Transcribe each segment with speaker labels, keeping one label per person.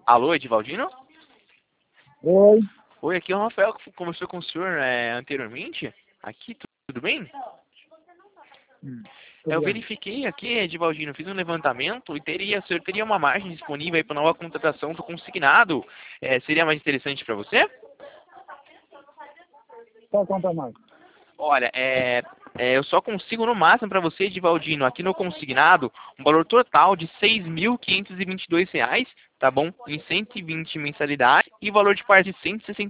Speaker 1: Alô, Edivaldino?
Speaker 2: Oi.
Speaker 1: Oi, aqui é o Rafael, que conversou com o senhor anteriormente. Aqui, tudo bem? Eu
Speaker 2: Tudo bem.
Speaker 1: verifiquei aqui, Edivaldino, fiz um levantamento e o senhor teria uma margem disponível aí para nova contratação do consignado. Seria mais interessante para você?
Speaker 2: Só conta mais.
Speaker 1: Olha, eu só consigo no máximo para você, Edivaldino, aqui no consignado, um valor total de R$ 6.522, tá bom? Em 120 mensalidades e valor de parte de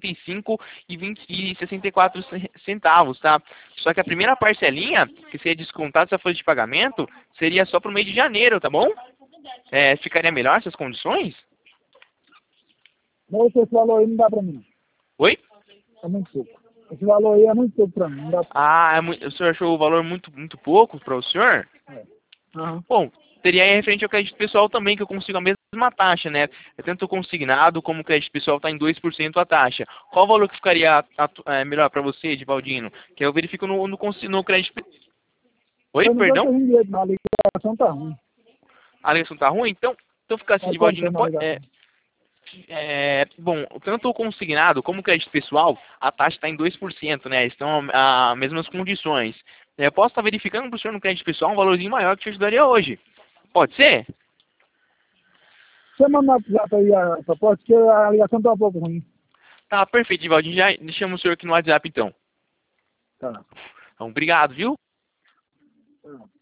Speaker 1: 165,64 centavos, tá? Só que a primeira parcelinha, que seria descontada essa folha de pagamento, seria só para o mês de janeiro, tá bom? Ficaria melhor essas condições?
Speaker 2: Mas esse valor aí não dá pra mim.
Speaker 1: Oi?
Speaker 2: É muito pouco. Esse valor aí é muito pouco pra mim. Não dá.
Speaker 1: O senhor achou o valor muito pouco para o senhor?
Speaker 2: Aham.
Speaker 1: Bom, teria aí referente ao crédito pessoal também, que eu consigo a mesma taxa, né? Tanto o consignado como o crédito pessoal está em 2% a taxa. Qual o valor que ficaria melhor para você, Edivaldino? Que eu verifico no crédito... Oi,
Speaker 2: Eu não tô
Speaker 1: perdão?
Speaker 2: entendendo direito, não. A ligação tá ruim.
Speaker 1: A ligação tá ruim? Então fica assim,
Speaker 2: Tá
Speaker 1: Edivaldino.
Speaker 2: cortando a ligação.
Speaker 1: Bom, tanto o consignado como o crédito pessoal, a taxa está em 2%, né? Estão as mesmas condições. Eu posso estar verificando para o senhor no crédito pessoal um valorzinho maior que te ajudaria hoje. Pode ser?
Speaker 2: Você manda no WhatsApp aí a proposta, que a ligação tá um pouco ruim.
Speaker 1: Tá, perfeito, Edivaldino. Já deixamos o senhor aqui no WhatsApp, então.
Speaker 2: Tá.
Speaker 1: Então, obrigado, viu?
Speaker 2: Tá.